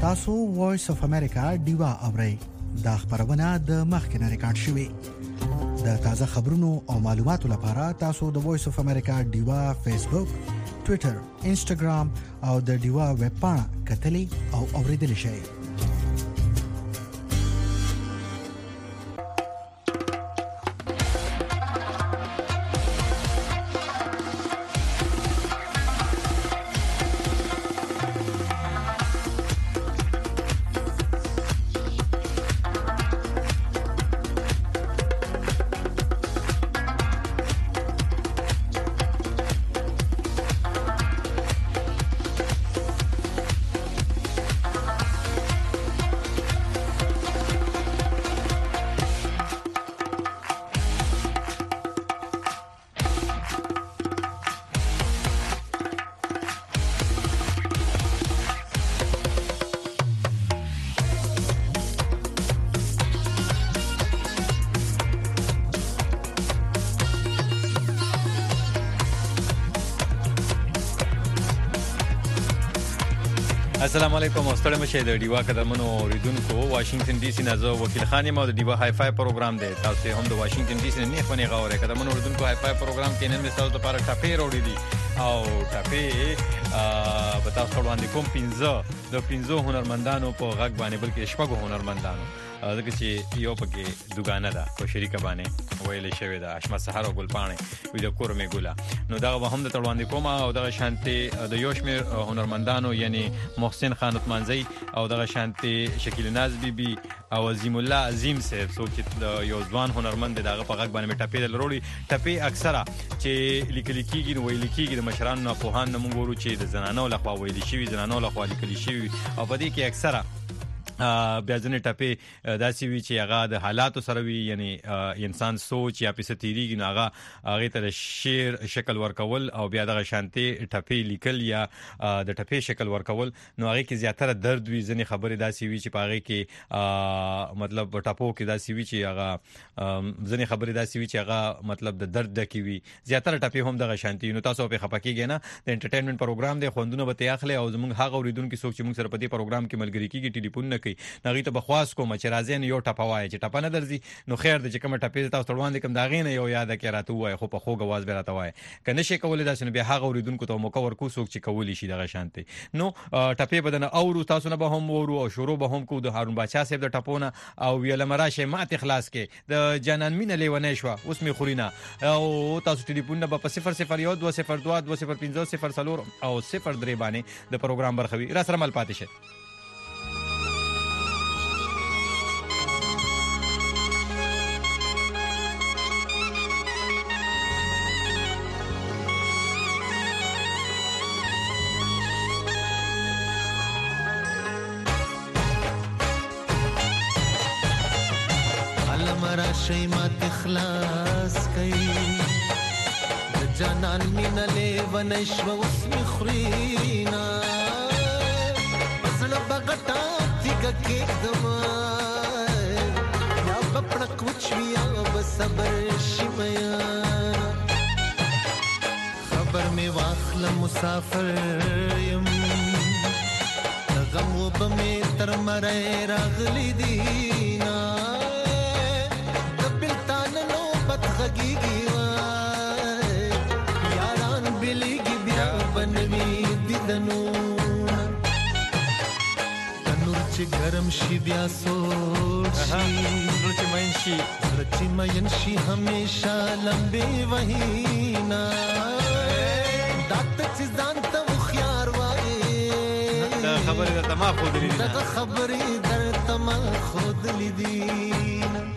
تاسو وایس اف امریکا دیوا اورئ دا خبرونه د مخکنه ریکارډ شوې د تازه خبرونو او معلوماتو لپاره تاسو د وایس اف امریکا دیوا فیسبوک، ټوئیټر، انسټاګرام او د دیوا ویب پاڼه کتلی او اوریدل شئ. السلام علیکم. ستړي مشه د ډیوا قدمونو اوریدونکو واشنگټن ډي سي نه زه وکیل خان یم او د ډیوا های فای پروګرام دی. تاسو هم د واشنگټن ډي سي نه خپنه غوړې قدمونو اوریدونکو های فای پروګرام کې نن مثال لپاره ټاپې وروړي دي او ټاپې په تاسو باندې کوم 15 هنرمندانو په غږ باندې بلکې شپږ هنرمندانو دغه چې یو پکې دوګانه ده په شریکه باندې ویلې شوې ده اشما سحر او ګلپانه وې د کور مې ګولا نو دا هم د تړوندې کومه او دغه شانتي د یوشمیر هنرمندانو یعنی محسن خان عثمانزی او دغه شانتي شکیل ناز بیبي او عظیم الله عظیم صاحب څوک چې یو ځوان هنرمند دغه په غږ باندې ټپې دلوري ټپې اکثره چې لیکل کیږي نو ویل کیږي د مشرانو په هان موږ ورو چې د زنانو لخوا ویل شي زنانو لخوا لیکل شي او په دې کې اکثره بیا ځنې ټپې داسې وي چې هغه د حالاتو سره وي یعنی انسان سوچ یا پیسه تیریږي نو هغه ته شعر شکل ورکول او بیا دغه شانتي ټپې لیکل یا د ټپې شکل ورکول نو هغه کې زیاتره درد وي. ځنې خبرې داسې وي چې په هغه کې مطلب ټپو کې داسې وي چې هغه ځنې خبرې داسې وي چې هغه مطلب د درد ډکې وي. زیاتره ټپې هم دغه شانتي نو تاسو په خپکیږئ نه. د انټرټینمنت پروګرام دی خوندونه به تیاخله او زموږ هغه اوریدونکو څوک چې موږ سره په دې پروګرام کې ملګری کیږي ټلیفون نه نغې ته بخواس کوم چې راځي نه یو ټپوای چې ټپ نه درځي نو خیر د چې کوم ټپې تاسو تړوان کوم دا غینه یو یاد کې راته وای خو په خوګ आवाज به راته وای کنه شي کولای داسې بیا هغه اوریدونکو ته موقع ورکو څوک چې کولی شي دغه شانتي نو ټپې بدن او تاسو نه به هم ورو او شروع به هم کو د هارون بادشاه صاحب د ټپونه او ویل مراشه مات اخلاص کې د جانان مين لیونه شو اوس می خورينا او تاسو ټلیفون نه په 001 202 205 او 03 باندې د پروګرام برخوي را سره مل پاتې شه. شي ما تخلاص کوي د جانان مين له ونشو اوس مخرينا پسړ بغټا تیګه کې دما یا په کچھ ویا بصبر شمیا خبر می واخل مسافر يم غم وبمه تر مړ راغلي دینا غږیږي یاران بلیږي بیا بنوي دیدنو تنور چې ګرم شي بیا سوړ شي نور چې مین شي چې مین شي همیشه لمبي وهینا دات چې ځان ته خيار وای دا خبره د تما خود لري دا خبره در تما خود لیدي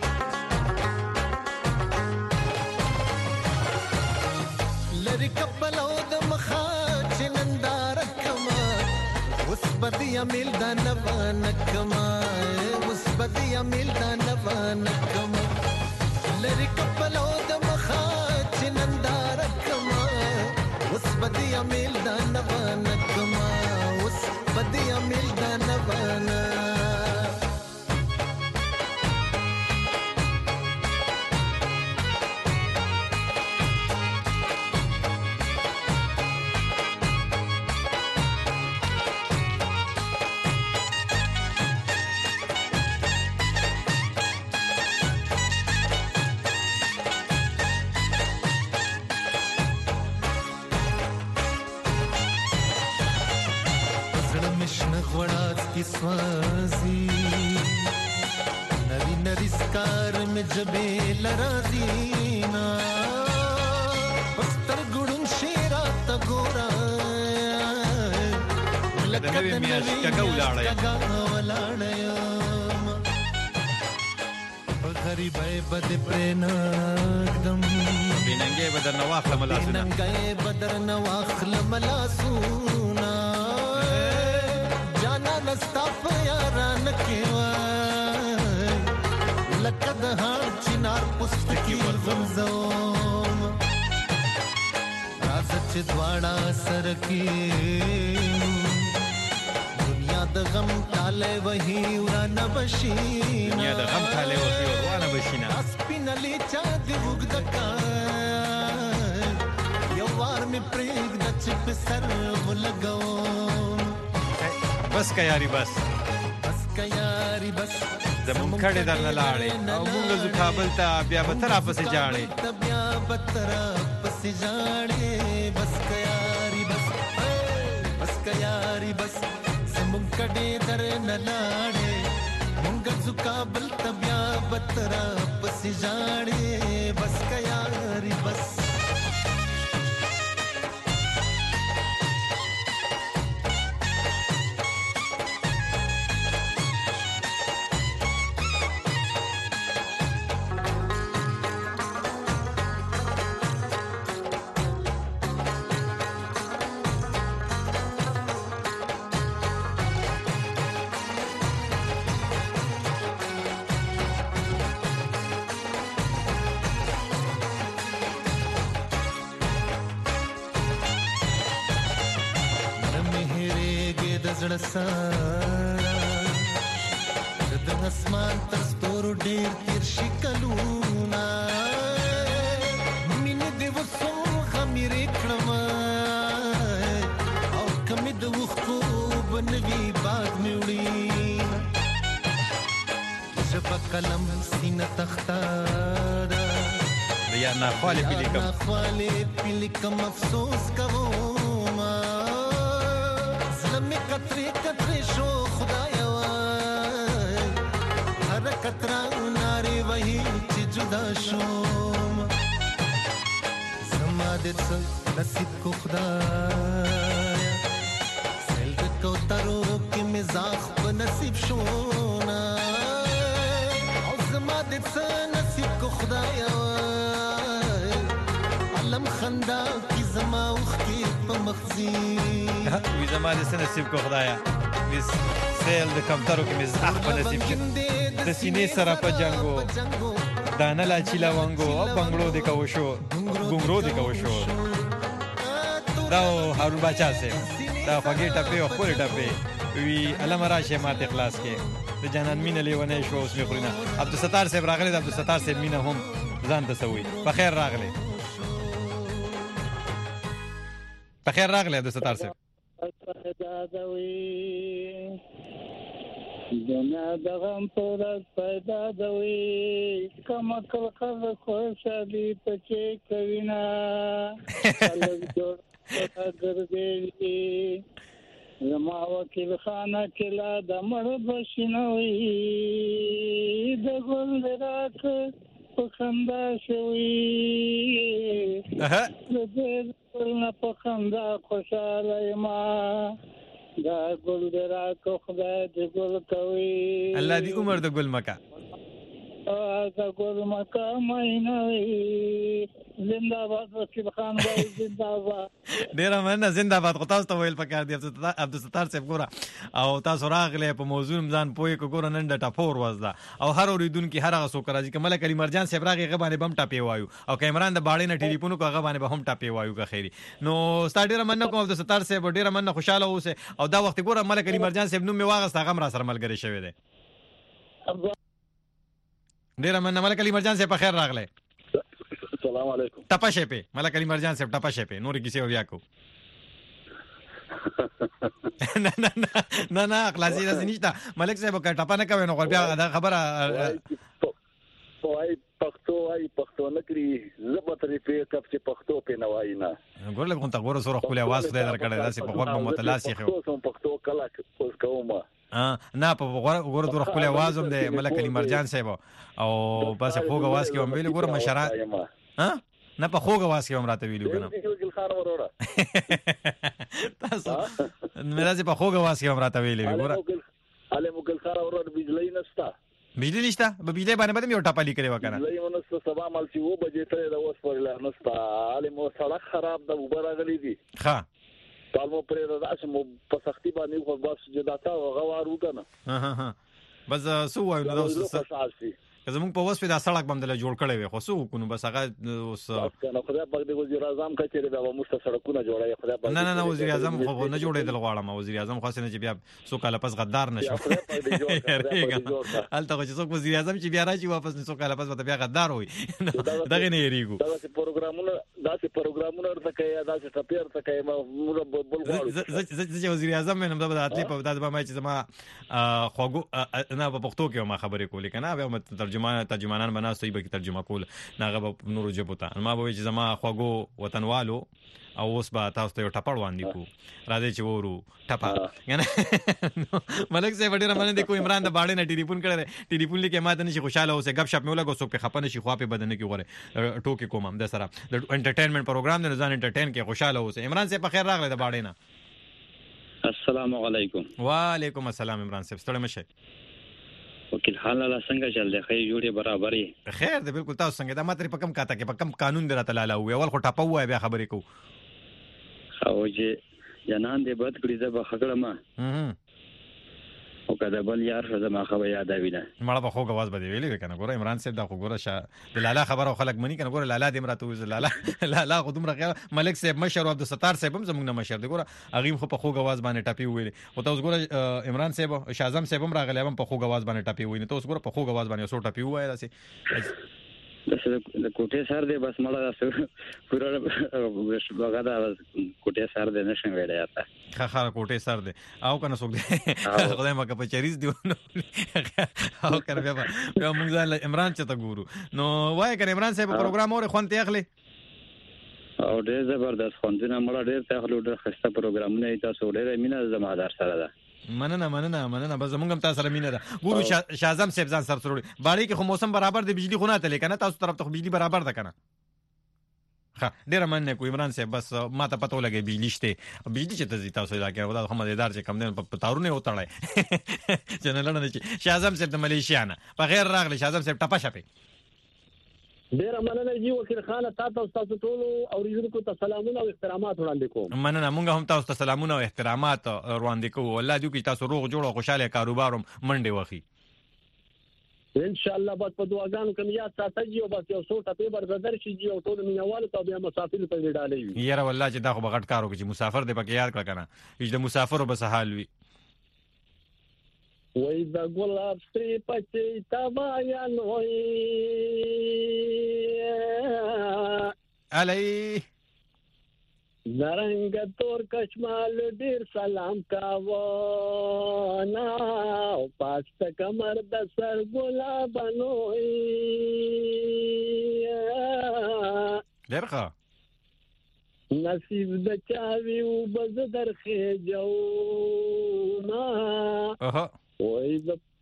کپلو د مخا چنندار کما وس بدیا مل د نوان کما وس بدیا مل د نوان کما لری کپلو د مخا چنندار کما وس بدیا مل د نوان کما وس بدیا مل د نوان की स्वाजी नरी नरी स्कार में जबे लराजीना बस्तर गुडुन शेरा तगोरा لکه د نوې میاشت کږه ولاړه غریبای بد پرناګدم بیننګې بدر نواخله ملاسونه بیننګې بدر نواخله ملاسونه جانا نستاف یاران کېوا لکه د هار چنار پستکی ورغمزوم راز چې دواړه سر کې دنیا د غم تاله وਹੀ ورانه بشینا دنیا د غم تاله وਹੀ ورانه بشینا سپینلې چا دی وګدکا یو وار می پرېګ د چپ سر ولګو بس کا یاري بس زمون کړه درنه لاړې او موږ زو کابل ته بیا به تر اپسې جاړې بس کا یاري بس زمون کړه درنه لاړې موږ زو کابل ته بیا به تر اپسې جاړې بس کا یاري بس زړه سارا د اسمان تر ستورو ډېر تیر شي کلونه مینې دې وسو خمیرې کړم او کمې د وختو بنوي باغ مې وړي ژبه قلم سینه تختاره یا ناخوالې پیلیکم افسوس کوم زلمی کتری کتری شو خدایا هر کترا ناری وہی چی جدا شوم زمادت نصیب کو خدایا سیلد کو ترو کی مزاخ بنصیب شونا زمادت نصیب کو خدایا علم خندا کی زما وختی په مخزی وی زما د نصیب کو خدایا وس سیل د کمترو کې مزاح په نصیب کې د سینې سره په جنگو دانه لا چیلا وانګو او بنگلو د کو شو ګنگرو د کو شو دا هارون بچا سه دا خوږی ټپه او خپل ټپه وی علم راشه ماته اخلاص کې د جنان مینه لیونه شو اوس می خورینه عبدالستار صاحب راغلی د عبدالستار صاحب مینه هم ځان ته سوي په خیر راغلی په خیر راغلی عبدالستار صاحب دنیا د غم پورت پیدا دوي کما کل خز خوشالي پچې کوینا الګ جوړ ګرځي زما وکیل خانه کلا د مړ بشنوي د ګل راک په خندا شوي د دې په خندا خوشاله ما دا ګل درا کو خدای دې ګل کوي الله دې عمر د ګل مکا دا ګل مکا مینوي زنده‌باد وکیل خان وای زنده‌باد ډیر مننه زنده‌باد خو تاسو ته ویل پکار دی عبدالستار صاحب ګوره او تاسو راغله په موضوع ځان پوي کو ګوره نن د ټاپور وځه او هر اوریدونکو هر هغه څوک راځي کمل کلی مرجان صاحب راغی غبانې بم ټاپي وایو او کیمران د باړې نه ټلیفون کو غبانې به هم ټاپي وایو که خیری نو ستاره ډیر مننه کوم عبدالستار صاحب ډیر مننه خوشاله اوسه او دا وخت ګوره ملک علی مرجان صاحب نوم می واغسته غم را سره ملګری شوی دی ډیر مننه ملک علی مرجان صاحب په خیر راغله السلام علیکم ټپشه په ملک علی مرجان صاحب ټپشه په نور کیسه بیا کو نه خلاصي راځي نشته ملک صاحب کا ټپا نه کوي نو بیا دا خبره وای پښتو نه کړی زبطري په کپ چې پښتو په نوای نه ګورل کوم تا ګور سره خپل आवाज خدای درکړی داسې په وخت متلاسي خو پښتو کلا اوس کومه نه په غوړ دور خپل आवाज هم دی ملک علي مرجان صاحب او بس خوګ आवाज کې هم ویل ګور مشران نه په خوګ आवाज کې هم راته ویلو کنه وکیل خان وروړه تاسو مې په خوګ आवाज کې هم راته ویلې ګور علي وکیل خان وروړه بجلی نشتا بجلی نشته به بجلی باندې یو ټاپالي کړي وکنه بجلی ونسته سبا مال چې و بجې ته د اوس پر لا نشتا علي مو سړک خراب د وبر غلي دي ها پالمو پرې راځم په سختي باندې خو بس جداتا غوارو کنه بس سو وایو نو که زمونږ په وسپې دا سړک باندې جوړ کړی وي خو څه وکړو بس هغه اوس کنه خدای پاک دې وزیر اعظم کچېره دا موږ ته سړکونه جوړای خدای پاک نه وزیر اعظم خو نه جوړېدل غواړم وزیر اعظم خاص نه چې بیا څو کاله پس غدار نشو الته چې څوک وزیر اعظم چې بیا راځي واپس نه څو کاله پس بیا غدار وي دغه نه یریګو دا پروګرامونه ورته کوي دا چې ټپیر ته کوي موږ بل غواړو چې وزیر اعظم مې نم دا اتلی په داسې ما چې زما خوګو نه په پښتو کې ما خبرې کولې کنه بیا ترجمانان بناستي به ترجمه کول ناغه نور جبو ته ما به چې زما خوګو وطنوالو او اوس به تاسو ته ټپړ وړاندې کو راځي چې ورو ټپا کنه ملک صاحب ډیر باندې کو عمران د باړې نه ټلیفون کړی ټلیفون لیکه ماته نشي خوشاله اوسه غب شپ مې ولګو څوک په خپنه شي خوا په بدن کې غوړي ټوکی کوم هم د سره د انټرټینمنت پروګرام د ځان انټرټین کې خوشاله اوسه عمران صاحب په خیر راغله د باړې نه السلام علیکم وعلیکم السلام عمران صاحب ستړي مشه وکیل حال لا څنګه چل دی خې جوړې برابرې خیر دی بالکل تاسو څنګه دا ماتري په کم کاته کې په کم قانون درته لاله وي اول خو ټاپو وای بیا خبرې کو او چې جنان دې بد کړی زه خګړه ما او کدا بل یار څه ما خو یاد ویله مړه په خو غواز بده ویلې کنه ګوره عمران صاحب دا خو ګوره د لالا خبره خلک منی کنه ګوره لالا دې مرته وز لالا خو دومره ملک صاحب مشر او عبد الستار صاحب هم زمونږ نه مشر دی ګوره اغیم خو په خو غواز باندې ټاپی ویلې او تاسو ګوره عمران صاحب شاعظم صاحب هم راغلی هم په خو غواز باندې ټاپی ویلې تاسو ګوره په خو غواز باندې سو ټاپی وای راسي د کوټه سر دې بس مړه پورا وګدا کوټه سر دې نشم ویلې آتا خا کوټه سر دې او کنه سوګ دې خدای مکه په چریز دی او کنه بیا موږ ځل عمران چته ګورو نو وای کنه عمران صاحب پروګرام اور خوانته اخلي او ډېر زبردست خوندنه مړه ډېر ته خلک ډېر خسته پروګرامونه تاسو ډېر مینه زمادار سره ده مننه بس موږ هم تاسو سره مینه ده ګورو شاعظم صاحب ځان سره سره باړي کې خو موسم برابر دی بجلی خو نه تل کنه تاسو طرف ته بجلی برابر ده کنه ها ډیر مننه کو عمران صاحب بس ما ته پته لګي بجلی شته بجلی چې تاسو دا کې ودا هم مزیدار چې کم دین په تارونه وتړای چې نه لړنه چې شاعظم صاحب د ملیشیا نه په غیر راغلی شاعظم صاحب ټپه شپه ډیر مننه جی وکیل خان تاسو ټول اوریدونکو ته سلامونه او احترامات وړاندې کوم مننه مونږ هم تاسو ته سلامونه او احترامات وړاندې کوو الله دې کې تاسو روغ جوړ او خوشاله کاروبار منډه وخی ان شاء الله بس په دعاګانو کې یاد ساتي او بس یو څو ټپې برزدر شي او ټول مینوال ته بیا مسافر په ډالې وي یاره والله چې دا خو بغټ کارو کې مسافر دې پکې یاد کړ کنه هیڅ د مسافرو بس حال وي وای دا ګلاب سری پچې تا بیان وای علی نرنګ تور کشمال ډیر سلام کاوه نا او پاست کمر د سر ګلاب نوې درخه نصیب د چاوي او بز درخه جو ما وای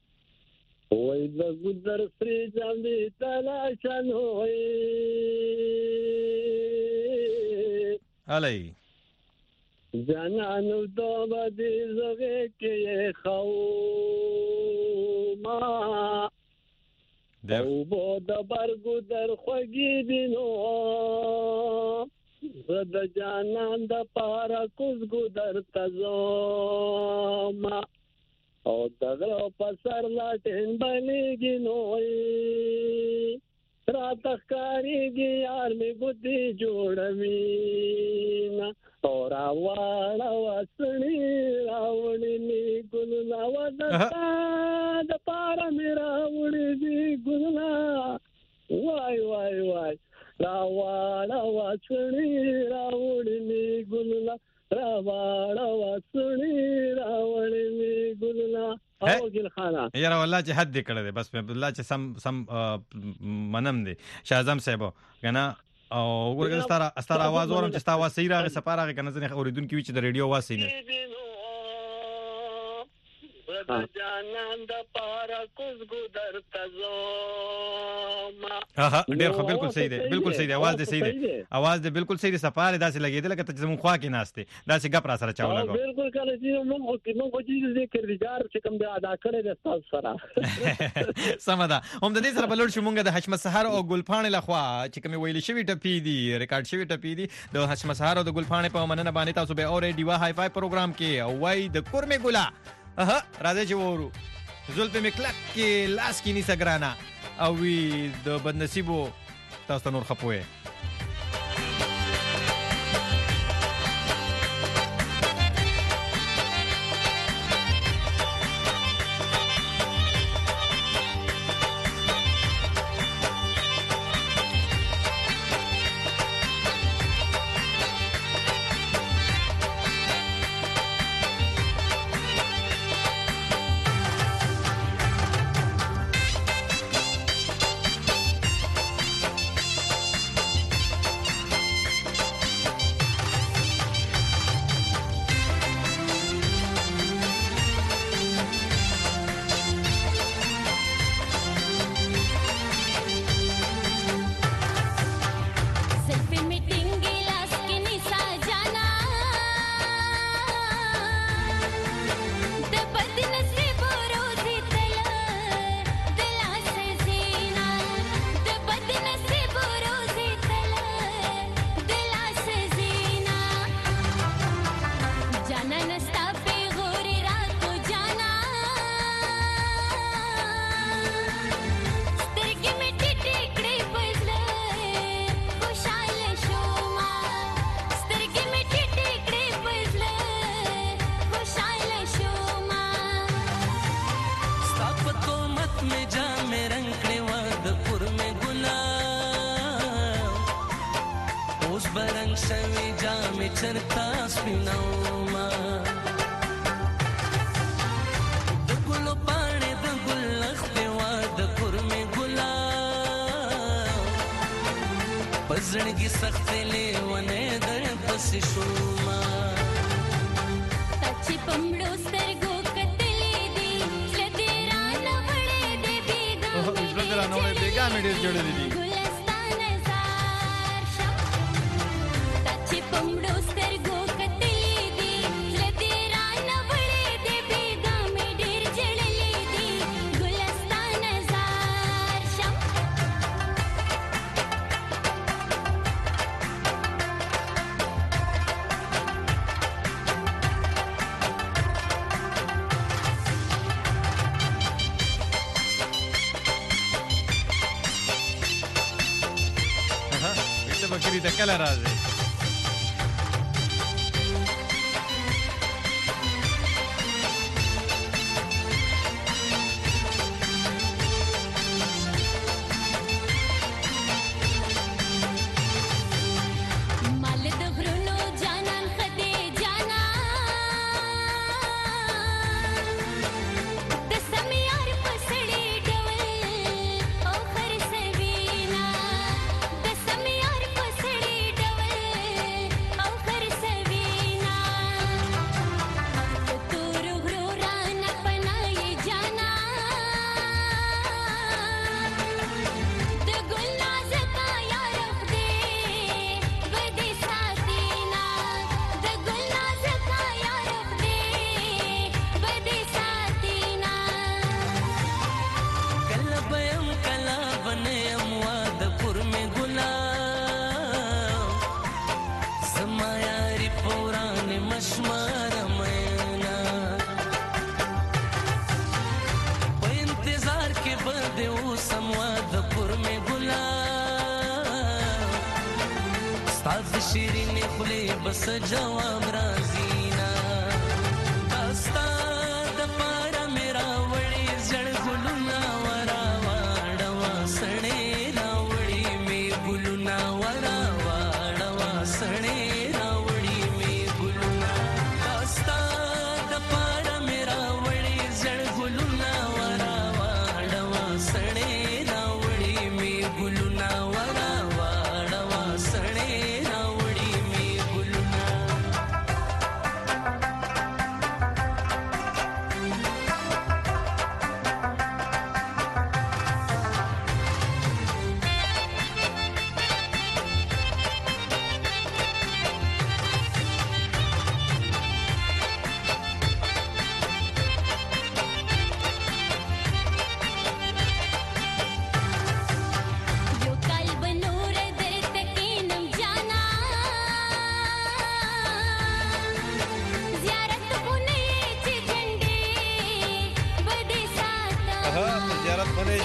د ګذر سری ځاندې تلاشن وای علی جانانو دوبه دې زغه کې خو ما او بود برګو در خوږی دینو زد جانان د پارا کوزګو در تزما او دغه پسر لا ټین بنېږي نوې رات ښکارېږي یار مې ګوتې جوړوي نه او راواړه وسړي راوړي مې ګلونه ودستا د پاره مې راوړي دي ګلونه وای راواړه وسړي راوړي مې ګلونه راواړه وسړي راوړي مې ګلونه او ګل خانه یاره والله چې حد کړه دې بس الله چې سم منم دې شاعظم صاحب کنه او ورګل ستاره आवाज ورم چې ستاره صحیح راغی سپاره کنه ځنه اوریدونکو چې د ریډیو واسي نه جانان د پارا کوز ګدر تزو ها ډېر خو بالکل صحیح دی بالکل صحیح دی आवाज دې صحیح دی आवाज دې بالکل صحیح دی سفاره داسې لګیدل لکه ته زمون خوا کې ناشته داسې غپ را سره چاو لګو بالکل کله چې موږ خو دې کردګار چې کوم دی ادا کړی د تاسو سره سمدا هم د دې سره بلور شو مونږ د حشمت سحر او ګلپاڼې لخوا چې کوم ویل شوی ټپی دی ریکارډ شوی ټپی دی د حشمت سحر او د ګلپاڼې په مننه باندې تاسو به اورې ډیوا هاي فای پروګرام کې او وای د کورمه ګلا راځي چې وورو زول په مکلک کې لاس کې نيسه ګرانا او وی د بدنصیبو تاسو نور خپوي زړګي سخت لیونه در پس شوما چې پمړو سترګو کتلې دي لدرا نه وړې دي بیګا لدرا نه وړې بیګا مې ډېر جوړلې دي ګلستان زار شم چې پمړو سترګو کتلې دي لدرا نه وړې دي بیګا مې ډېر جوړلې دي ګلستان زار شم بکری ته کله راځي شیرین خلی بس جواب رازینا داستا د پارا میرا وړي زړ ګلونا ورا واړوا سړې راوړي می ګلونا ورا واړوا سړې راوړي می ګلونا داستا د پارا میرا وړي زړ ګلونا ورا واړوا سړې راوړي می ګلونا ورا واړوا سړې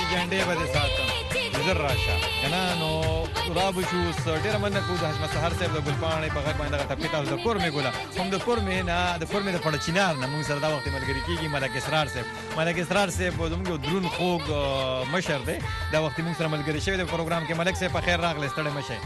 جنډې به ساتم زر راشه کنه نو راب شو ډیر مننه کو د حشمت سحر صاحب د ګلپاڼې په غږ باندې ټپې تاسو د کور مې ګولا هم د کور مې نه د کور مې د پړچینار نه موږ سره دا وخت ملګری کیږي ملک اسرار صاحب زموږ درون خوږ مشر دی دا وخت موږ سره ملګری شوی د پروګرام کې ملک صاحب په خیر راغلی ستړی مشه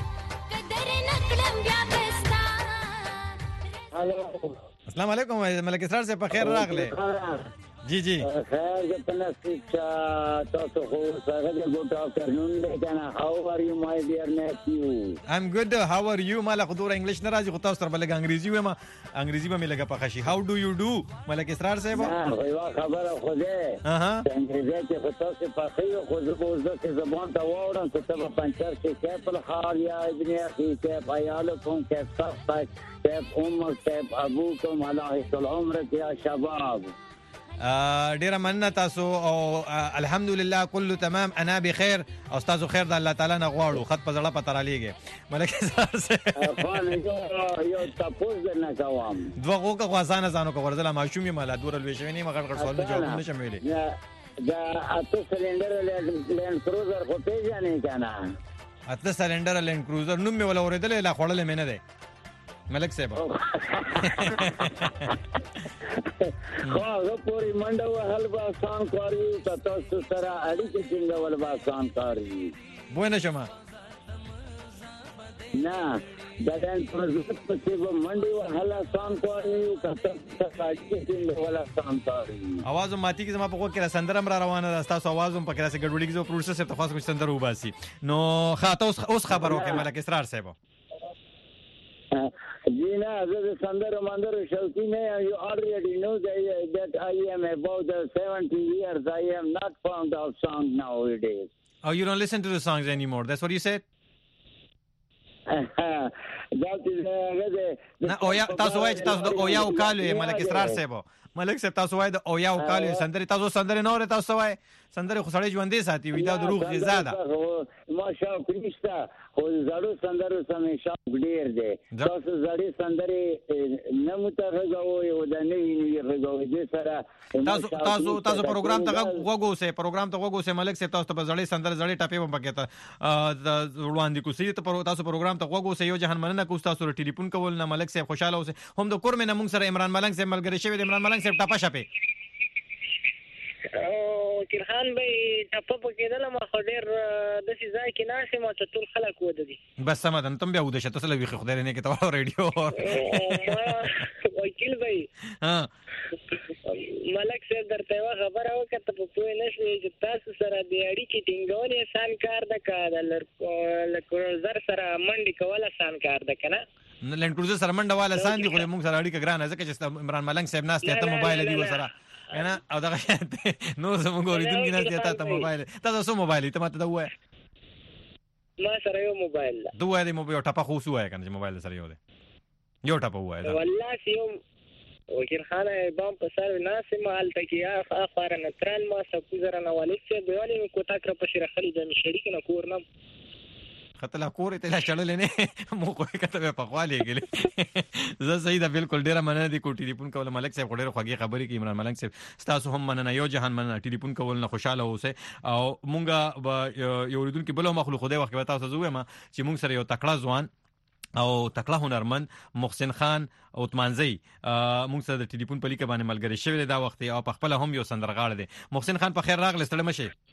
السلام علیکم ملک اسرار صاحب په خیر راغلی जी जी खैर जतना शिक्षा तो हो सगळे गुड आफ्टरनून देना how are you my dear nephew I am good how are you माला खदور انګلیش نه راځي خو تاسو تر بلګ انګریزي وما انګریزي به مې لګه پخشي هاو ډو یو ډو ملک اسرار صاحب یو خبره خو ده انګریزي کې خو تاسو پخې خو زه چې زبان ته وورم چې تاسو پنځر کې کېپل خال یا ابن اخي کې عيالكم كيف صحتك كيف امك كيف ابوكم على العمر يا شباب ډیره مننه تاسو او الحمدلله كله تمام انا بخير او استاد خیر د الله تعالی نه غواړو خط په زړه پته را لېږي ملک اسرار صاحب یو تاسو نه کوم دوغه کو غوازانه ځانو کو ورزله ماشومي مال دور لويشونی مګر غړ سوال جواب نشم ویلې دا اته سلندر لینډ کروزر خو پیژنې کنه اته سلندر لینډ کروزر نوم مې ولا اوریدل لا خړل مې نه ده ملک صاحب خو هغه پوری منډه وهل به آسان کاری تاسو سره اړیکې څنګه ول به آسان کاری بوینه شما نه دا د پروژې په څیر منډه وهل آسان کاری تاسو سره اړیکې څنګه ول آسان کاری आवाज ماتي کې زما په وګ کې سندرم را روانه ده تاسو आवाज هم پکې راځي ګډوډي کې پروسس ته خاص کوم سندر وباسي نو خاطه اوس خبر وکړه ملک اسرار صاحب Gina, this is Sandra Mandar Shalkine. You already know that I am about 70 years. I am not fond of songs nowadays. Oh, you don't listen to the songs anymore. That's what you said? That is oya tasu wai tasu oya ukalu Malik Israr sebo Malik se tasu wai oya ukalu sandari tasu sandari no re tasu wai sandari خو سړی ژوندې ساتي وي دا د روح غذا ده ماشا پرشتہ خو زړو سندرو سمې شوق ډیر دی تاسو زړې سندري نه متغو یو د نوې غوږ دې سره تاسو پروګرام ته وګو سه ملک سه تاسو په زړې سندري زړې ټاپې هم پکې ته وړاندې کوسي ته تاسو پروګرام ته وګو سه یو جهان مننه کو تاسو ټلیفون کول نه ملک سه خوشاله اوسه هم د کور مې نه مونږ سره عمران ملنګ سه ملګری شوی د عمران ملنګ سه ټاپه شپه او کرخان به ټپه پکېدل ما خو ډېر د سې ځای کې ناشې ما ته ټول خلک وده دي بس سمه ده تم بیا وده شته سره وی خدای نه کې ته ریډیو وکیل بھائی ملک صاحب درته یو خبره وکړه ته په پوه نه شوې چې تاسو سره د اړیکې ټینګول آسان کار ده که د کروزر سره منډې کول آسان کار ده که نه لینډ کروزر سره منډه والا آسان دي خو موږ سره اړیکه ګرانه ځکه چې عمران ملنګ صاحب ناست ته موبایل دی وسره انا او دا نو زموږ اوریدونکو نه ته موبایل تاسو سو موبایل ته ماته دا وای ما سره یو موبایل ده دوه دی موبایل ټاپه خو سو وای کنه چې موبایل سره یو دی یو ټاپه وای دا والله یو وکیل خانه بام په سر ناسه مال تکیا اخر نتران ما سکو زره نه ولې دیوالي کو تاکر په شری خلی د شریک نه کورنم خطر کور ته لا چړل نه مو کوی کته په خواله کېله زه صحیح ده بالکل ډیره مننه دي کو ټلیفون کول ملک صاحب ډیره خوږی خبرې کې عمران ملنګ صاحب تاسو هم مننه یو جهان مننه ټلیفون کول نه خوشاله اوسه او مونږه یو ریدون کې بل مخلوق خدای وخت به تاسو زوې ما چې مونږ سره یو تکړه ځوان او تکړه هنرمند محسن خان اوتمانزی مونږ سره د ټلیفون په لیکه باندې ملګری شوی دا وخت او په خپل هم یو سندرغاړ دی محسن خان په خیر راغلی ستړي مشه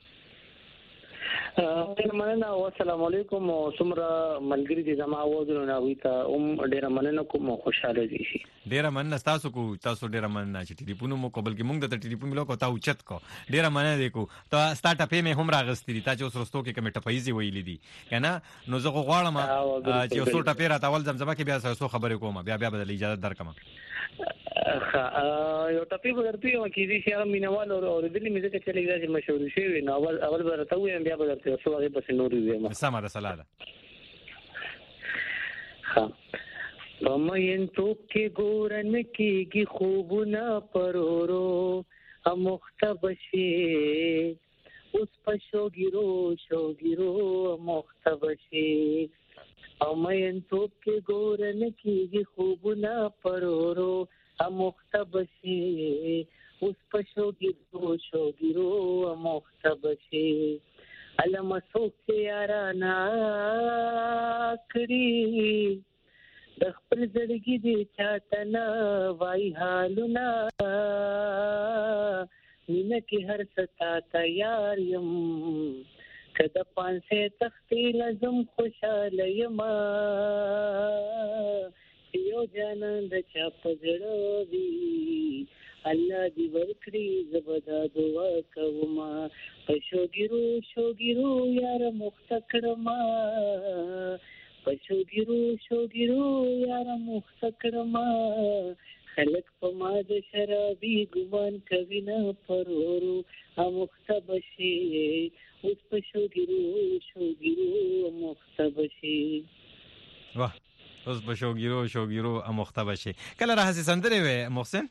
ډیر مننه او السلام علیکم او څومره ملګری دي زما وځو نه وي ته ډیر مننه کوم خوشاله دي شي ډیر مننه تاسو ډیر مننه چې ټلیفون مو قبل کې مونږ د ټلیفون ملو کو تا اوچت کو ډیر مننه دي کو ته سٹارټ اپ مې هم راغستې دي تا چې اوس رستو کې کمه ټپایزي ویلې دي کنه نو زه غواړم چې اوس ټپې را تاول زمزمه کې بیا سره خبرې کوم بیا بدل اجازه درکم یو ټپی ورته یو کې دي چې مینوال او د دې میوزیک چې لګا چې مشهور شي نو اول ورته ویم بیا بدلته سو هغه پس نور ویم سم ده سلاله ها پمین تو کې ګورن کېږي خوبونه پرورو مختبشي اوس پښو ګیرو مختبشي پمین تو کې ګورن کېږي خوبونه پرورو مختبشي اوس په شوګیرو مختبشي علم سوک یارانا کړی د خپل زړګي دې چاته نه وای حالونه مینه کې هر ستا تیار یم کده پانسه تختی لازم خوشاله یم یو جانان د چا په زړه وي الله دې ورکړي زبدا دعا کوم په شوګیرو یار مختکړما په شوګیرو یار مختکړما خلق په ما د شرابي ګمان کوي نه پرورو مختبشي اوس په شوګیرو مختبشي واه اوس په شوګیرو مختبشي کله راځي سندره وې محسن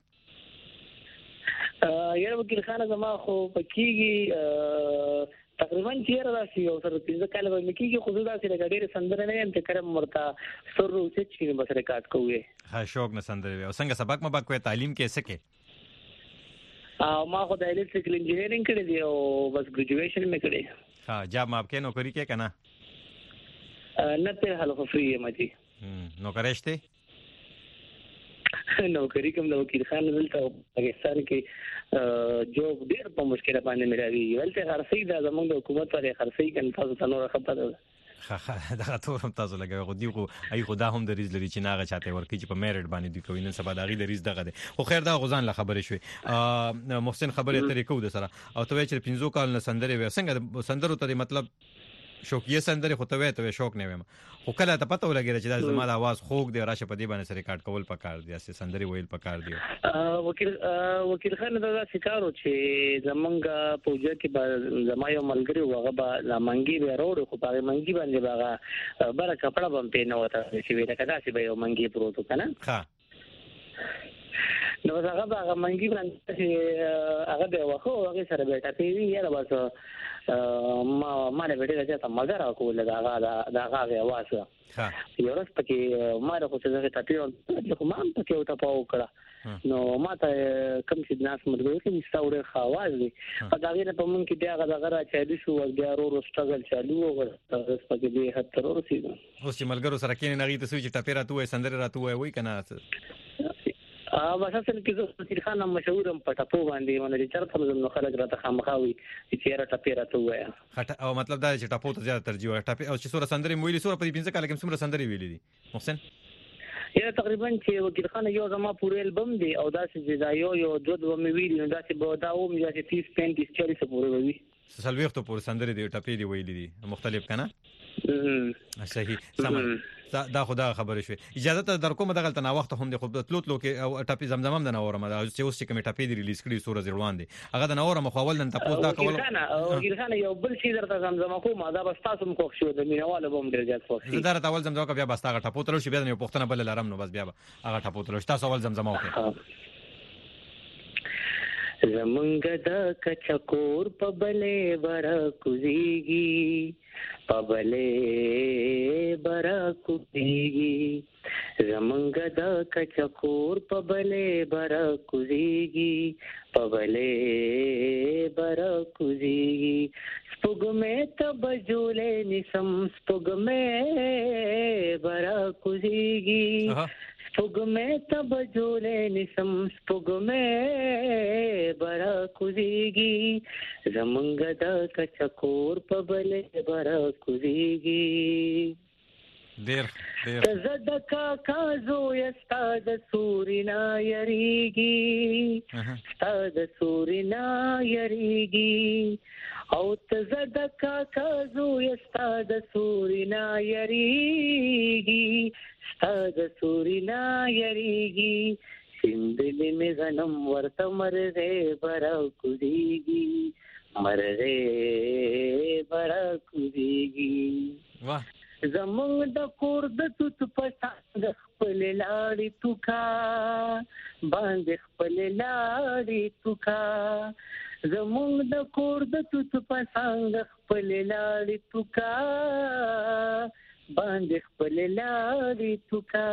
یاره وکیل خان زما خو پکېږي تقریبا چیرې راشي او سره پنځه کاله به مکیږي خو دا چې ډېر سندره نه يم چې کرم مرتا سر روسه چې بس ریکارډ کوی ها شوق نه سندره او څنګه سبق مبا کوي تعلیم کې سکے ما خو د الکتریکل انجینیرینګ کړی دی او بس ګریجویشن مې کړی ها جاب ما کې نوکری کې کنه نه په حال خو فری یم جی نوکرشته نوکری کوم د وکیل خان دلته پاکستان کې جوب ډیر په مشکل باندې ملایوي ولته خرڅي د زموږ د حکومت لري خرڅي کنه تاسو ته نور خبره ده دا تورم تاسو لګوي خو دی خو ای خدا هم د ریز لري چې ناغه چاته ورکی چې په میرټ باندې دی کوي نن سبا د غي د ریز دغه دی خو خیر دا غزان له خبره شوي محسن خبره طریقو د سره او ته چې 15 کال نه سندره وې څنګه سندرو ته مطلب شوقیه سندره خو ته شوق نه ویم خو کله ته پته ولګی چې دا زما د आवाज خوږ دی راشه په دې باندې سره ریکارډ کول پکار دی چې سندره ویل پکار دی وکیل خان دا شکارو چې زمونږ پوجا کې زما یو ملګری وغه با لا منګي به وروړ خو په منګي باندې باغه بره کپڑا باندې نه وته چې ویل کدا چې به یو منګي پروت کنه ها نو هغه منګي باندې هغه به واخو هغه سره بیٹا پیوی یاره بس ما نه ویډیو چې تاسو مګر کوله دا هغه आवाज ها یو ورځ پکې ما راخو چې زه ټاپیو خو ما پکې وته پاو کړه نو ما ته کوم چې ناس مرګو کې مستوره خواز دي په دا غیر په مونږ کې بیا غره چالي شو بیا ورو سټرګل چالو او پکې به هتر ورسېږي اوس چې ملګرو سره کې نه غي ته سوي چې ټاپی راتوي سندره راتوي وای کنه بس اصل کې زه وکیل خان مشهورم په ټاپو باندې باندې چرته نو خلک راته خامخاوي چې را ټاپی راته وایا او مطلب دا چې ټاپو ته زیات ترجیح ورکړي ټاپی او چې سوره سندري ویلي سوره په 15 کال کې څومره سندري ویلي دي محسن یا تقریبا چې وکیل خان یو زما پورې البم دی او دا چې دا یو دود و مې ویلي نو دا چې به دا اوم یا چې 30 35 40 پورې وي سلويخت پورې سندري دی ټاپی دی ویلي دي مختلف کنه صحیح سم دا خدا خبره شوي اجازه ته در کومه دغه تنا وخت هم د خو تلوتلو کې او ټاپی زمزم د نورم دا چې اوس چې کوم ټاپی دی ریلیز کړي سورې روان دي هغه د نورم خپل نن تاسو دا کول وکیل خان یو بل شي درته زمزم کوم دا بس تاسو مخ شو د مینواله بم درجات فوق دا اول زمزم کا بیا بس هغه ټاپو تلو شي بیا نه پښتنه بل لارم نو بس بیا هغه ټاپو تلو تاسو اول زمزم وکړه زمونږ د کچکور په بلې ورا کوزيږي پبلې برا کوزيږي زمونږ د کچکور په بلې برا کوزيږي پبلې برا کوزيږي سپوږمې ته بجولې نسم سپوږمې برا کوزيږي سپوږمې ته بجولې نسم سپوږمې برا کوزيږي زمونږ د کچکور په بلې برا کوزيږي ډېر زد کا زو یستا د سورینا یریږي ستا د سورینا یریږي او تزد کا زو یستا د سورینا یریږي ستا د سورینا یریږي سندلې مې غنم ورته مرغه برا کوزيږي مرغه برا کوزيږي واه زمونږ د کور د توت پسند خپل لاړې توکا باندې خپل لاړې توکا زمونږ د کور د توت پسند خپل لاړې توکا باندې خپل لاړې توکا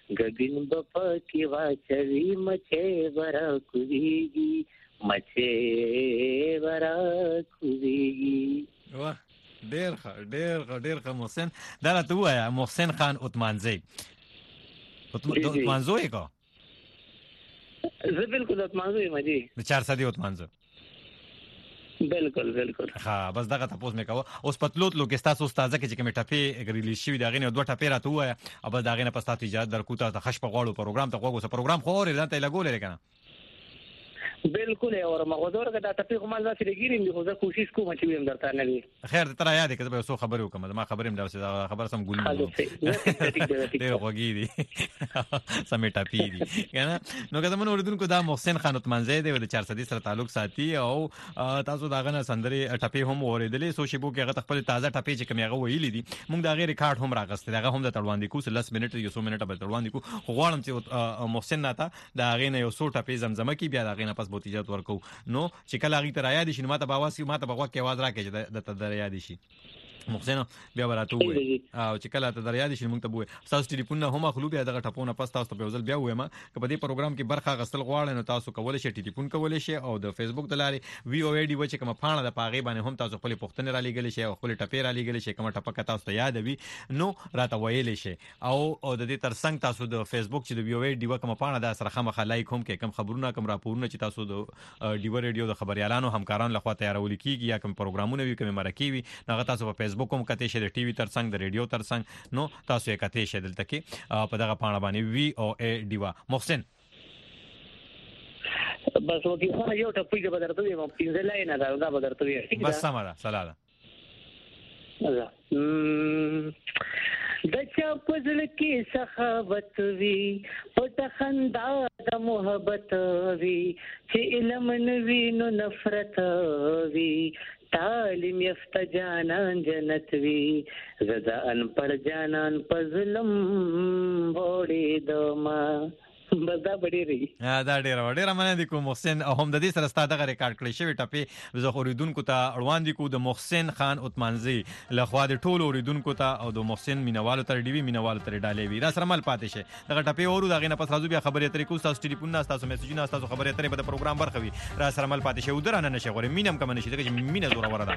ګګین بپا کی واچوي مچې ورا کوزيږي مچې ورا کوزيږي. واه ډېر ښه محسن دا راته ووایه محسن خان عثمانزی عثمانزوی کا زه بالکل عثمانزوی مجي د 400 عثمانزو بالکل ها بس دغه تاسو مې کاوه اوس پتلوت لو کې تاسو استاذه کې چې کوم ټاپي ریلیز شوی دا غینه دوه ټاپي راته وایه او بس دا غینه پستا اجازه درکو ته خش په غواړو پروګرام ته غوږو پروګرام خو اورې ځان ته لګولې کنه بالکل اور مغدور کا ټاپي کوم ځای سره ګیریم دی خو زه کوشش کوم چې ویم درته نه وي خیر تر یاد کې به سو خبرو کوم ما خبرم دا خبر سم ګول نه ډېر خوږی دي سمې ټاپي دي کنه نو کله من اوردونکو دا محسن خان عثمانزی دی د 400 سره تعلق ساتي او تاسو دا غنه سندري ټاپي هم اوریدلې سو شیبو کې هغه خپل تازه ټاپي چې کوم هغه ویلې دي موږ دا غیر ریکارډ هم راغسته دا هم د تړوان دي کو 10 منټ یو 100 منټ به تړوان دي کو غواړم چې محسن ناته دا غینه یو 100 ټاپي زمزمه کې بیا دا غینه پس بوت اجازه ورکو نو چې کله هغه تر یاد شي ماته باواس ماته بغوا کې आवाज راکې د تر یاد شي محسن بیا وراتو وي او چې کله ته دریا دي چې موږ ته وي تاسو ټلیفون نه هم خلو بیا دغه ټپونه پس تاسو په ځل بیا وایم که په دې پروګرام کې برخه غسل غواړئ نو تاسو کولای شئ ټلیفون کولای شئ او د فیسبوک د لارې وی او ای ډی و چې کوم پاڼه د پاغي باندې هم تاسو خپل پښتنه را لګل شئ او خپل ټپې را لګل شئ کوم ټپه تاسو ته یاد وي نو راته ویل شئ او د دې ترڅنګ تاسو د فیسبوک چې د وی او ای ډی و کوم پاڼه د سره خامخا لایک هم کې کوم خبرونه کوم راپورونه چې تاسو د ډیو ریډیو د خبريالانو همکارانو لخوا تیارول کیږي یا کوم پروګرامونه وي کوم مرکې وي هغه تاسو په فیسبوک هم کته شئ ټي وي ترڅنګ د ریډیو ترڅنګ نو تاسو یې کته شې دلته کې په دغه پاڼه باندې وی او ای ډیوا محسن بس وکي خو یو ټپي کې بدرته دی په پینځه لاینه دا بدرته دی بس سماره سلاله د چا پزړ کې سخاوت وی پټ خندا د محبت وی چې علم نوی نو نفرت وی تعلیم یافته جانان جنت وی زدا ان پر جانان پزلم وړي دما بدا بډې ری دا ډېر مننه دي کو محسن او هم د دې سره ستاسو د ریکارډ کړی شوی ټپي زه اوریدونکو ته اړوان دي کو د محسن خان عثمانزی لخوا د ټولو اوریدونکو ته او د محسن مینوالو تر ډیوی مینوالو تر ډالې وی را سره مل پاتې شه دغه ټپي اورو دغه نه پس راځو بیا خبرې اترې کو تاسو ټلیفون نه تاسو میسجونه تاسو خبرې اترې په پروګرام برخه وي را سره مل پاتې شه ودرانه نشه غوړې مینم کوم نشي دغه مینه زوره ورده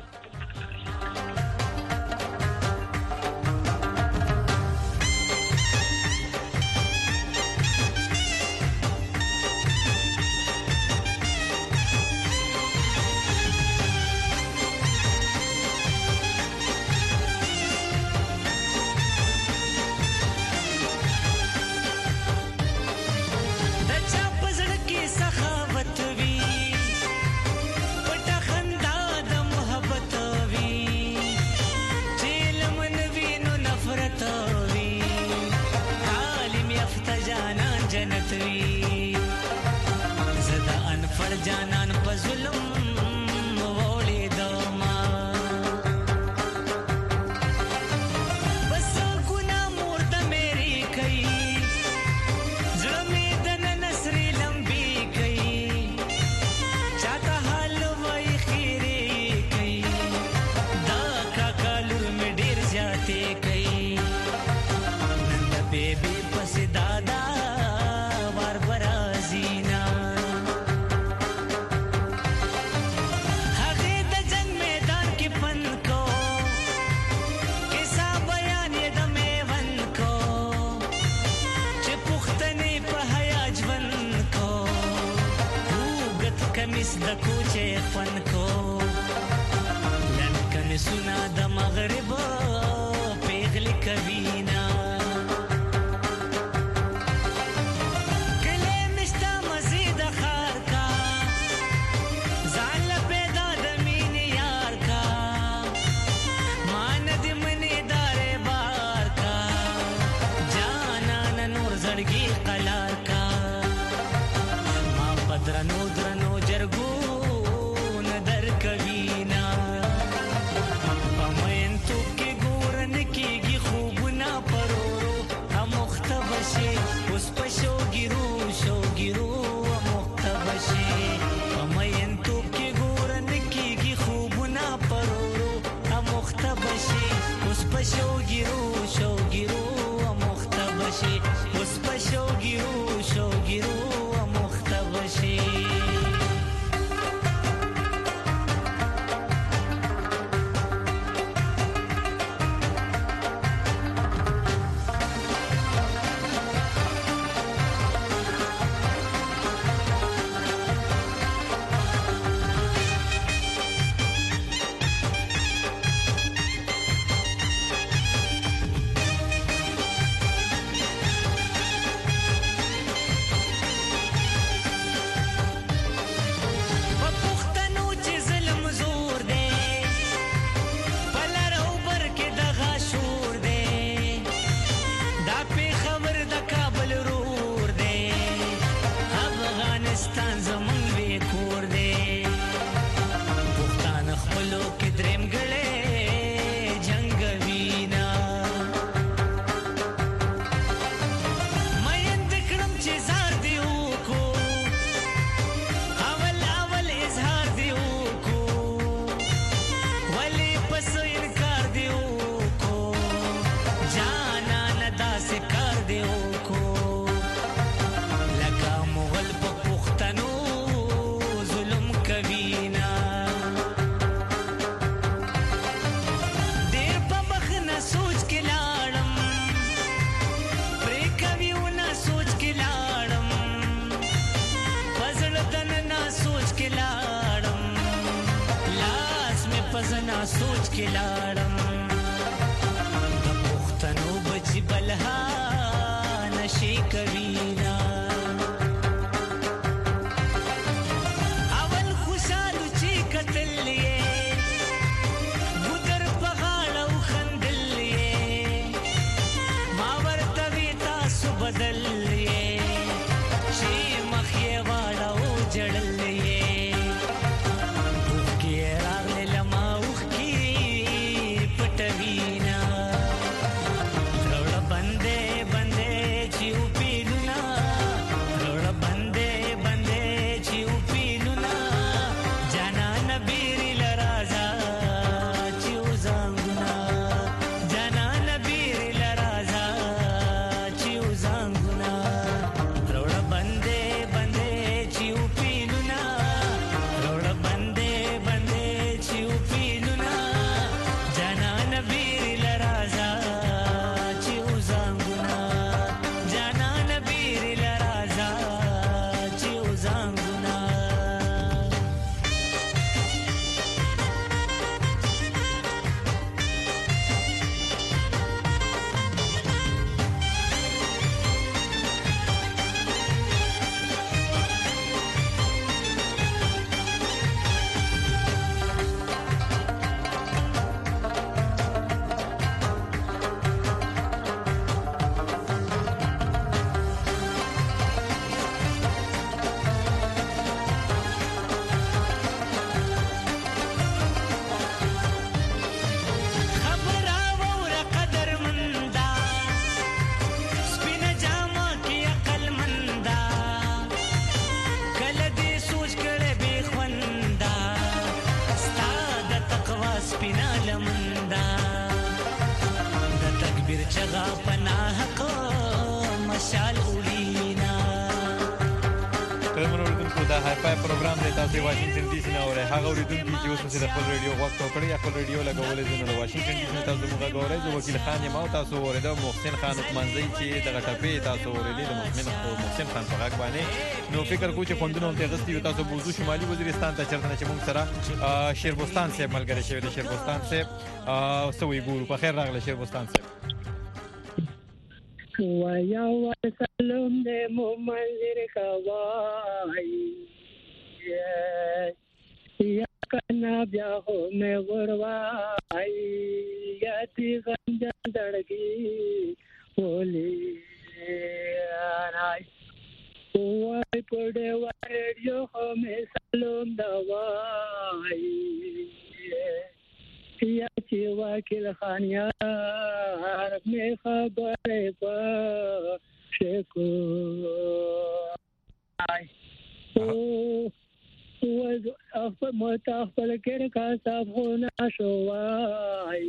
شو ګیرو مختبشي اوس نا سوچ کې لاړم د پښتنو بچی بلها نشي کوینا اول خوشالو چې کتلې ګودر په غاړه خندلې ما ورته وی تاسو بدلې چې مخې واړه او جړلې پروګرام دی تاسو واشنگټن ډي سي نه اورئ هغه اوریدونکي چې اوس د خپل ریډیو غوږ ته کړی خپل ریډیو لګولې د واشنگټن ډي سي تاسو موږ غوړې د وکیل خان یې مو تاسو اوریدو محسن خان منځي چې د غټپې تاسو اوریدل د محسن خان په غږ باندې نو فکر کوم چې خوندونه ته غستې تاسو بوزو شمالي وزیرستان ته چرته چې موږ سره شیربستان سه ملګری شوی د شیربستان سه سوي ګورو په خیر راغله شیربستان سه ويا وسلم دې ممنظر کوي یا کنا بیا هو مې ورواي یا تی غنجن دړګي ولي راي وای پړې ورډیو مې سلام دواي یا چې وکیل خان یار مې خبرې په شکو خپل متخپل کړه کا صاحبونه شوای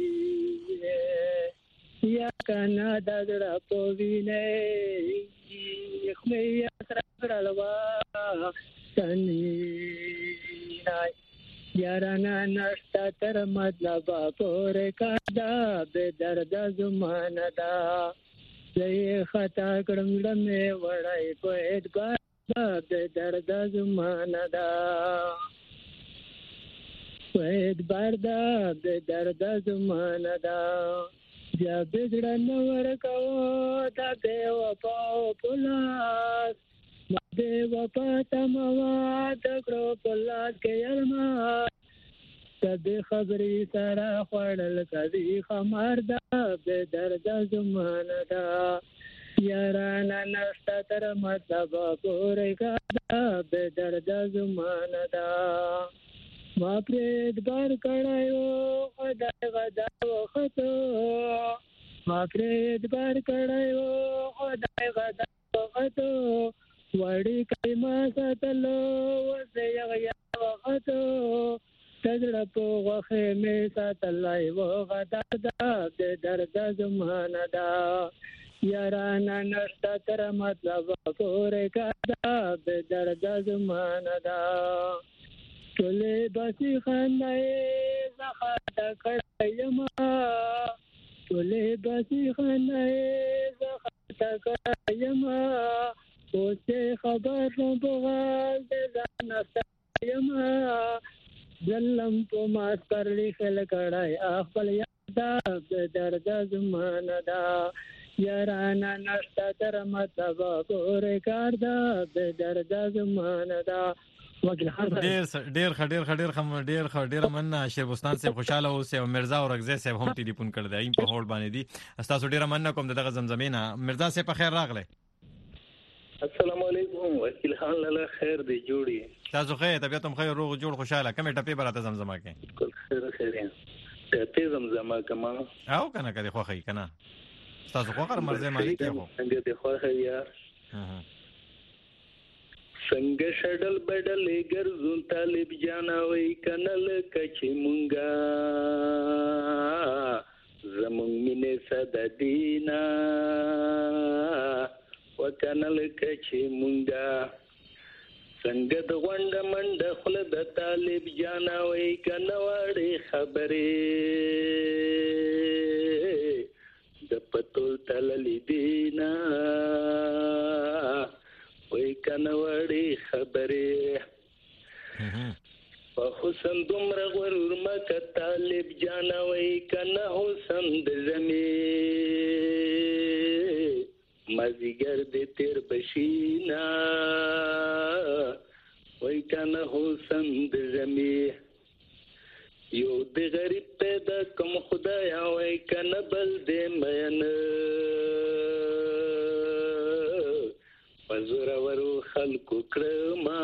یا کنا دړه په وینې خمه یا سره لوا سني نای یارانا نشتا تر مطلب پورې کادا به درد زمانه دا زه خطا کړم لمه وړای په ادګار به درد زمانه دا په ادګار دا به درد زمانه دا بیا بګړن ورکو دا به وپا پلاس مده وپا تموا تکړو پلاس کې علما تبه خبري سره خړل کدي خمر دا به درد زمانه دا یارانا نشتا تر مطلب پورې کادا به درد زمانه دا ما پرې بار کړایو خدای غدا وختو ما پرې بار کړایو خدای غدا وختو وړي کلمه ساتلو وسه یا وختو تجړه په غوخه مې ساتلای و غدا د درد زمانه دا یارانا نشتا تر مطلب پورې کادا د درد زمانه دا ټولې باسي خنای زخه کړایما ټولې باسي خنای زخه کړایما اوسه خبر په غاړه ځان ستایما ظلم په ماسپر لیکل کړای خپل یاد د درد زمانه دا یارانا نشتا تر مطلب پورې کار دا د درد زمانه دا ډیر مننه شیربستان صاحب خوشاله اوسه او مرزا اورغزی صاحب هم ټلیفون کړ دی په هول باندې دي تاسو ډیر مننه کوم دغه زمزمینه مرزا صاحب په خیر راغله السلام علیکم وکیل خان لاله خیر دی جوړی تاسو خیر طبيعت هم خیر روغ جوړ خوشاله کومه ټپی براته زمزمه کې خیر ته زمزمه کما او کنه کړي خو خی کنه تاسو خو هر مرزه مالک یو څنګه خو خیر یار څنګه شډل بدل ګرځون طالب جانا وای کنل کچ مونږه زمون مینه صد دینا وکنل کچ مونږه څنګه د غونډ منډ خپل د طالب جانا وای کنوړې خبرې د پتول تللی دینا وای کنوړې خبرې په حسن دومره غرور مکه طالب جانا وای کنه حسن د زمي مازیګر دې تیر بشینا وای کنه حسن د زمي یو د غریب پیدا کوم خدایا وای کنه بل دې مین پزور ورو خلکو کرما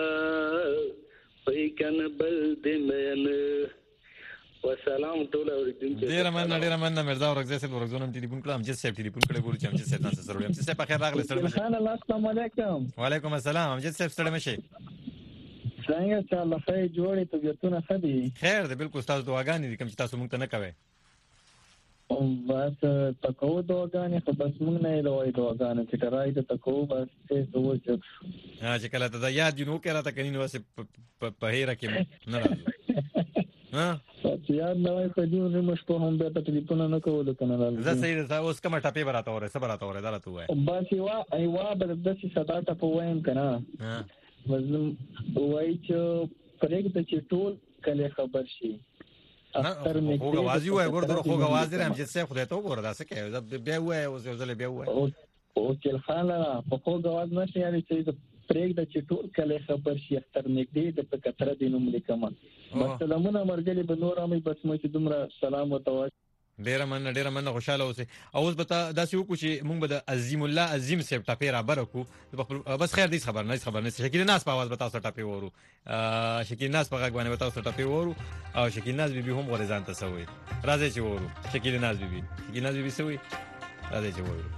وای کنه بل دې مین والسلام ټول اوریدونکو ډیر مننه مرزا اورغزی صاحب ورغزونم ټلیفون کړم چې صاحب ټلیفون کړي ګورم چې صاحب تاسو سره یم چې صاحب په خیر راغلی سره السلام علیکم وعلیکم السلام امجد صاحب ستړي مشه څنګه چې الله خیر جوړې طبيعتونه خدي خیر دې بالکل تاسو دعاګانې دي کوم چې تاسو مونږ ته نه کوي بس تکو دعاګانې خو بس مونږ نه لوي دعاګانې چې راځي ته تکو بس څه وځو چې کله ته یاد جنو کې راته کینې نو په هیره کې نه راځي ها یاد نه وای په دې مش په هم به ټلیفون نه کول کنه زه صحیح ده اوس کومه ټاپې براته وره صبر راته وره دلته وای بس ایوا به د څه صدا ټاپ وایم کنه وزم وای چې پرېګ د چټول کله خبر شي اکثر مې غوازي وای ګور خو غوازي رم چې څه خدای ته وګوره دا څه کوي بیا وای او زله بیا وای او چې خاله په خو غواز نشي یعنی چې پرېګ د چټول کله خبر شي اکثر نږدې د کتره دینوم لیکم بس سلامونه مرګلي به نور امي بس مې چې دومره سلام وتاو ډیر مننه خوشاله اوسه اوس به داسې وکړو چې مونږ به د عظیم الله عظیم صاحب ټاپې را برکو بس خیر دې خبر نه شکیل ناس په आवाज به تاسو ټاپې ورو شکیل ناس په غږ باندې به تاسو ټاپې ورو او شکیل ناس بيبي هم غوړې ځان ته سوي راځي چې ورو شکیل ناس بيبي سوي راځي چې ورو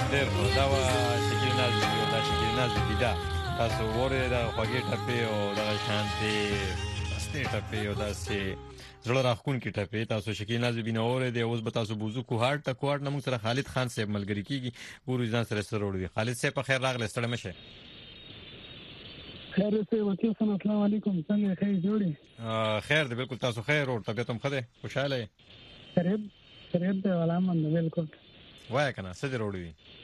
ډېر دا وا شکل ناز دی دا تاسو وره دا خوږی ټپه او دا شانتي ستې ټپه او دا سي زړه راخون کی ټپه تاسو شکل ناز بینوره دی اوس به تاسو بوزو کوهارت ټکوارت نمو سره خالد خان صاحب ملګری کیږي ګورو ځان سره سره وړي خالد صاحب په خیر راغله ستړي مشه خیر اوسې وکیل صاحب السلام علیکم څنګه خیر جوړي خیر دی بالکل تاسو خیر او طبيعت هم خده خوشاله خیریت دی ولامند بالکل وای کنه څه جوړوي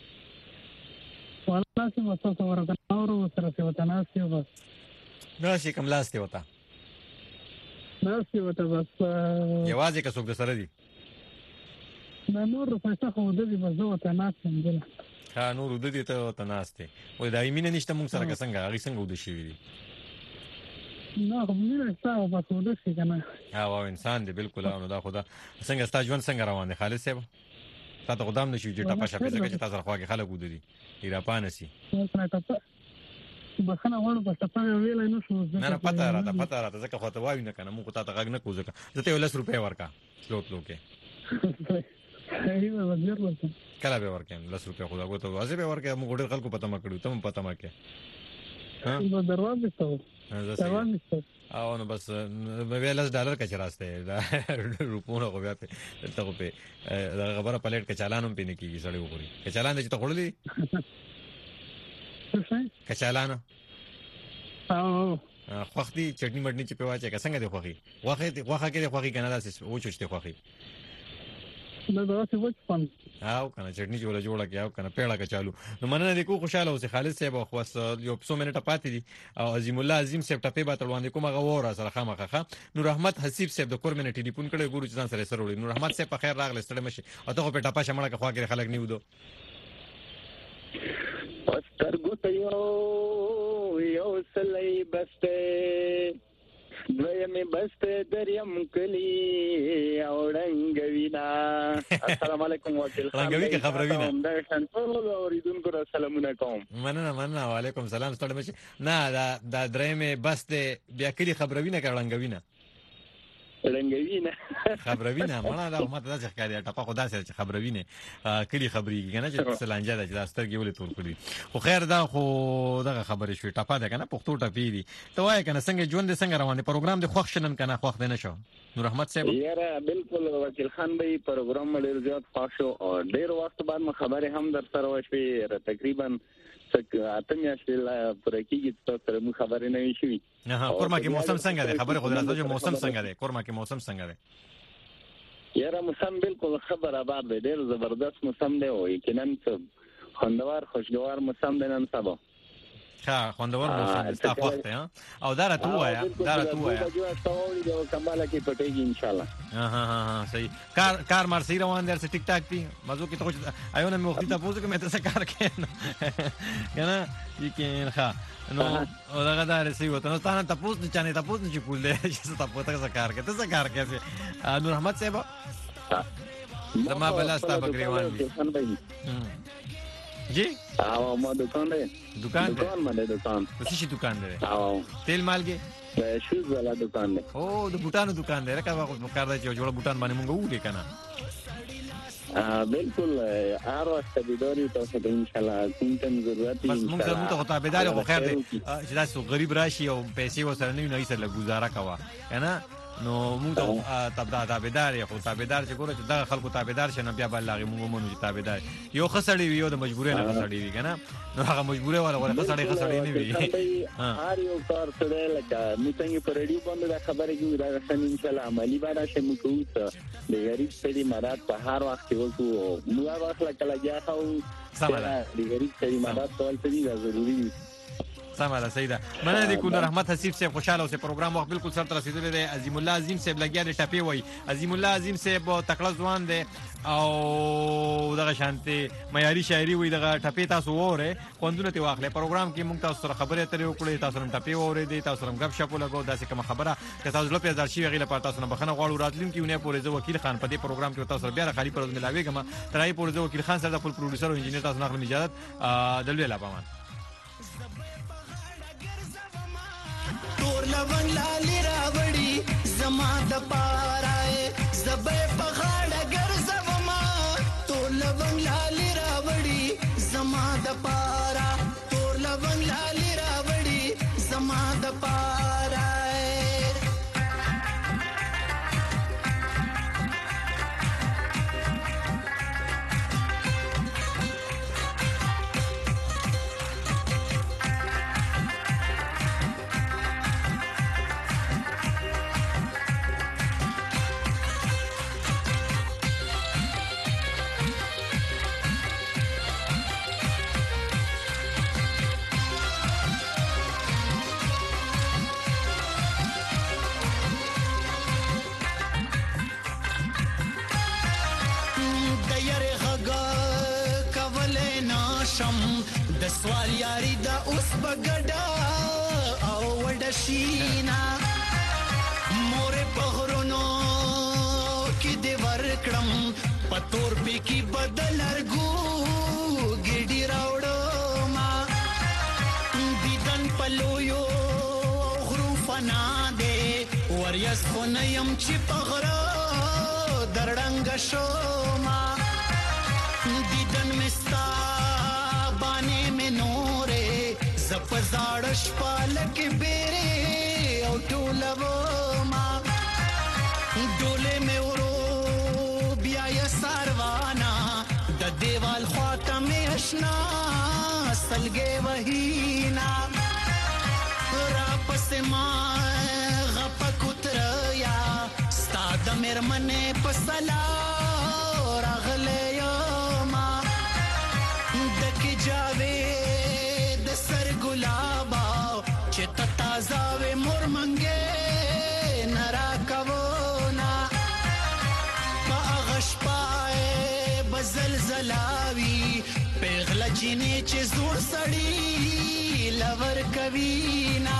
والله چې مستو ورته اورو سره څه وته ناسي بس ناسي کوم لاسته وته ناسي وته بس یوازې که څوک د سره دي نور پیسې خو د دې بس وته ناسي دي ها نور د دې ته وته ناسته وای دا یمینه نشته موږ سره څنګه هغه څنګه ود شي وي نه مینه تاسو بس ود شي کنه او انسان دی بالکل او دا خدا څنګه ستا ژوند څنګه روان دی خالد صاحب تاسو خدام نشي چې ټاپه شپه چې تاسو خواږه خلک ودی ایرا پانسي بخنه وړو په ټاپه ویل نه شو نه پته راته ځکه خو ته وایو نه کنه موږ ته غږ نه کوو ځکه زه ته 10 روپیا ورکا سلوت لوکه ایوه وزیر ورته کله به ورکم 10 روپیا خدا غوته واسه به ورکه موږ ډېر خلکو پته ما کړو ته پته ما کې ها دروازه ته او نو بس $20 کا چراسته دا روپونه خو بیا ته په خبره پلیټ کې چالانم پینې کیږي سړی وګوري کې چالان دې ته خړلې کې چالان او خوختي چټنی مټنی چې په واچې کا څنګه دی خوخي واخه کې دی خوخي کنه دا و چوشته خوخي دا څه وڅپن او کنه چټنی جوړه کې او کنه پیړه کې چالو نو مننه دې کو خوشاله اوسه خالد صاحب خو یو 100 منټه پاتې دي او عظیم الله عظیم صاحب ټپه به تړوان کومه غوړه سره خامخه نور احمد حسیب صاحب د کورمنه ټلیفون کړي ګورو ځان سره سره وړي نور احمد صاحب په خیر راغله ستړي مشي او ته په ټپه شمړه کې خواږه خلک نیو دو پسترګو ته یو سلې بسته دویمه بسته دریم کلی او رنگوینا السلام علیکم وکیل خان رنگوی کې خبروینا دا څنګه اوریدونکو سلامونه کوم مننه وعلیکم سلام ستړي مشه نه دا درېمه بسته بیا کلی خبروینا کې رنگوینا خبروینا مړه دا ماته دا ښکاري ټاپه خدا سره چې خبروینه کلی خبريږي کنه چې سلانجه ده چې دا سترګې ولې تور کړی خو خیر دا خو دغه خبرې شوې ټاپه ده کنه پښتو ټاپې دي ته وای کنه څنګه ژوند څنګه روان دي پروګرام د خوښ شنن کنه خوښ نه شو نور احمد صاحب یاره بالکل وکیل خان به پروګرام ډیر زیات خوښ شو او ډیر وخت بعد خبرې هم در سره وشوي تقریبا اته میاشتې پر کېږي تاسو سره مو خبرې نه شوي نه کورما کې موسم څنګه دی خبره خو درته چې موسم څنګه دی کورما کې موسم څنګه دی یاره موسم بالکل خبر آباد دی ډیر زبردست موسم دی او یقینا خوندور خوشگوار موسم دی نن سبا ښه خوندور موسم ستا وخت ها او دا راته وایا جو تاسو د کماله کې پټيږي ان شاء الله ها صحیح کار مرسي روان دي سره ټیک ټاک دي مزو کې ته ایونه مې وختي تاسو کې مې ته څه کار کین کنه یقین ښه نو دا غدار سی وته نو تاسو تاسو نه چانه تاسو نه چپول دي چې تاسو ته کار کوي ته کار کوي نور احمد صاحب زما بلاستا بګریوان دي جی او ما دکان دی دکان باندې دکان څه شي دکان دی او تیل مالګي شوز والا دکان دی او د بوټانو دکان دی راکا په کار دی چې جوړ بوټان باندې مونږ وګورې کنه بالکل هر وخت بيداری تاسو ته ان شاء الله کوم ضرورت بس مونږ ته تابعدار خو خیر دی چې تاسو غریب راشي او پیسې وسره نه وي سره گزاره کوا کنه نو موږ تابعدار یو تابعدار چې ګوره چې دا خلکو تابعدار شنه بیا بل لاغي موږ مونږ چې تابعدار یو خسړی وي یو د مجبورې نه خسړی وي کنه نو هغه مجبورې ولا خسړی نه وي هر یو کار سره لکه میټنګ پر ریډیو باندې دا خبره کیږي دا څنګه ان شاء الله عملی باندې شمو کوو ته د غریب سړي مدد په هر وخت وکړو نو هر وخت لکه جاهو سماله د غریب سړي مدد کول څه دي ضروري سماله سیدا مننه دي کو نور احمد حسیب صاحب خوشاله اوسه پروګرام وخت بالکل سره رسیدلی دی عظیم الله عظیم صاحب لګیا دی ټپی وای عظیم الله عظیم صاحب تکړه ځوان دی او دغه شانتي معیاري شاعري وای دغه ټپی تاسو وره خوندونه تی واخلې پروګرام کې موږ تاسو سره خبرې اترې وکړې تاسو هم ټپی وره دي تاسو هم غب شپ لګو داسې کوم خبره که تاسو لپاره ځل شي غیله پات تاسو نه بخنه غواړو راتلون کې ونه پورې زو وکیل خان په دې پروګرام کې تاسو بیا خالي پروز ملاويګم ترای پورې زو وکیل خان سره د خپل پروډوسر او انجنیر تاسو نه اخلم اجازه دلوي لا پامان تور لونګ لالي راوړي زما د پارای زبې په غاړه ګرځوما تور لونګ لالي راوړي د پارا تور لونګ لالي راوړي زما د پارا د سوال یاري دا اوس بغډا او وډشینا مور په غرونو کې دی ورکړم پتور په کې بدل ارګو ګډي راوړو ما دیدن پلويو غروفنا دے وریاس خو نه يم چې په غرا درډنګ شو ما دیدن مستا زپزاړش پالک بیره او ټولو ما ډوله مې ورو بیا یې ساروانا د دیوال خواته مې آشنا سلګې وهینا را پسې ما غپکوتریا ستاد مرمنه پسلا راغله ما دک جاوي تازاوے مور منگے نرا کونا پا اغش پائے بزلزلاوی پیغل جینے چے زور سڑی لور کوینا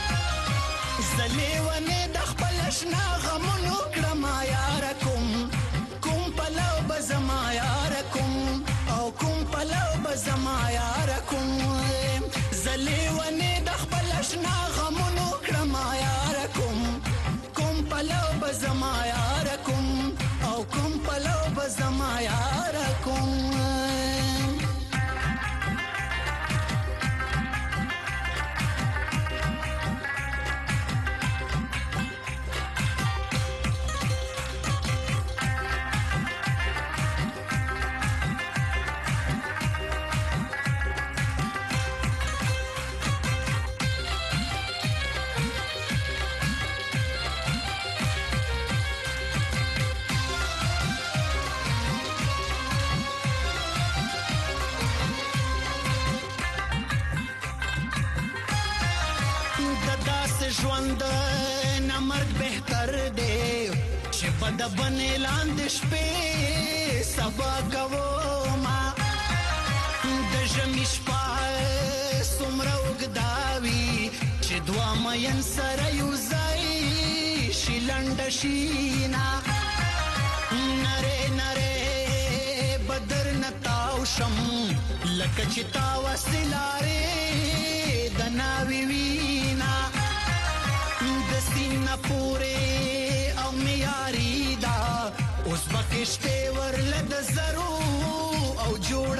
زلیوانے دخپلشنا غمونو کرما یارکم کم پلو بزما یارکم او کم پلو بزما یارکم زلیوانے دخپلشنا غمونو کرما یارکم کم پلو بزما یارکم او کم پلو بزما یارکم ژوند نه مرګ بهتر دی چې بد بنې لاندې شپې سبا کوو ما د ژمي شپه څومره اوږداوي چې دوه مین سره یو ځای شي لنډه شي نه نرې نرې بدر نه تاو شم لکه چې تاوسې لارې د ناوې وینا سینه پورې او میاري دا اوس بکشته ورله د زرو او جوړ